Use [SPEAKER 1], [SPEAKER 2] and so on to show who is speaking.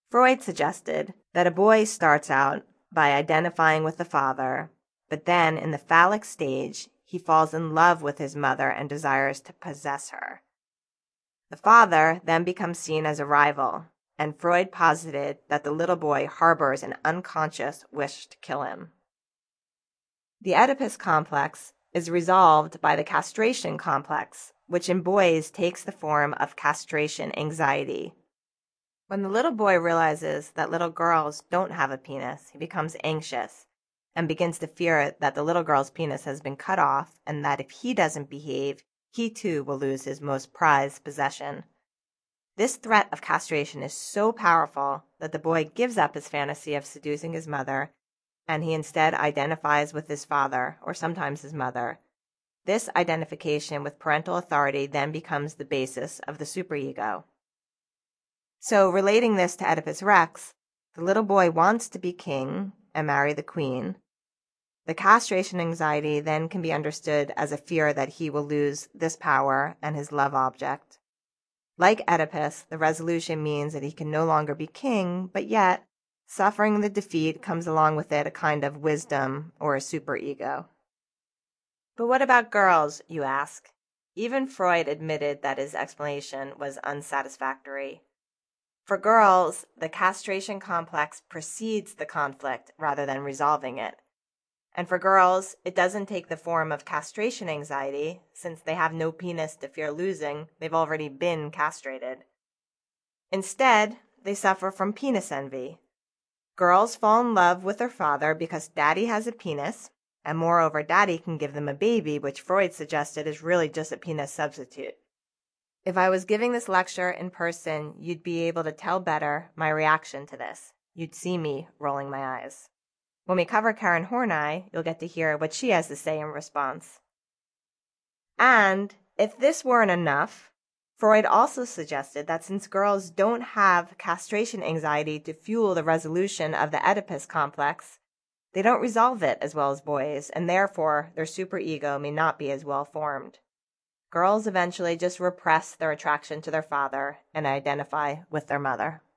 [SPEAKER 1] Freud suggested that a boy starts out by identifying with the father, but then in the phallic stage, he falls in love with his mother and desires to possess her. The father then becomes seen as a rival, and Freud posited that the little boy harbors an unconscious wish to kill him. The Oedipus complex is resolved by the castration complex, which in boys takes the form of castration anxiety. When the little boy realizes that little girls don't have a penis, he becomes anxious and begins to fear that the little girl's penis has been cut off and that if he doesn't behave, he too will lose his most prized possession. This threat of castration is so powerful that the boy gives up his fantasy of seducing his mother, and he instead identifies with his father, or sometimes his mother. This identification with parental authority then becomes the basis of the superego. So, relating this to Oedipus Rex, the little boy wants to be king and marry the queen. The castration anxiety then can be understood as a fear that he will lose this power and his love object. Like Oedipus, the resolution means that he can no longer be king, but yet, suffering the defeat comes along with it a kind of wisdom or a superego. But what about girls, you ask? Even Freud admitted that his explanation was unsatisfactory. For girls, the castration complex precedes the conflict rather than resolving it. And for girls, it doesn't take the form of castration anxiety, since they have no penis to fear losing, they've already been castrated. Instead, they suffer from penis envy. Girls fall in love with their father because daddy has a penis, and moreover, daddy can give them a baby, which Freud suggested is really just a penis substitute. If I was giving this lecture in person, you'd be able to tell better my reaction to this. You'd see me rolling my eyes. When we cover Karen Horney, you'll get to hear what she has to say in response. And if this weren't enough, Freud also suggested that since girls don't have castration anxiety to fuel the resolution of the Oedipus complex, they don't resolve it as well as boys, and therefore their superego may not be as well formed. Girls eventually just repress their attraction to their father and identify with their mother.